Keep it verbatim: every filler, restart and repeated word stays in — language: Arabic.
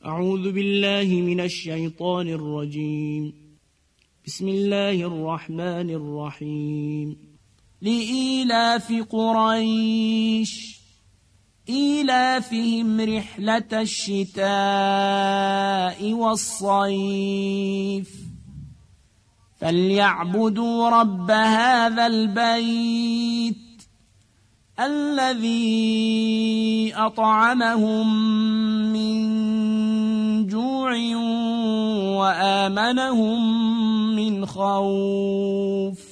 أعوذ بالله من الشيطان الرجيم. بسم الله الرحمن الرحيم. لإيلاف قريش إيلافهم رحلة الشتاء والصيف فليعبدوا رب هذا البيت الذي أطعمهم من جوع وآمنهم من خوف.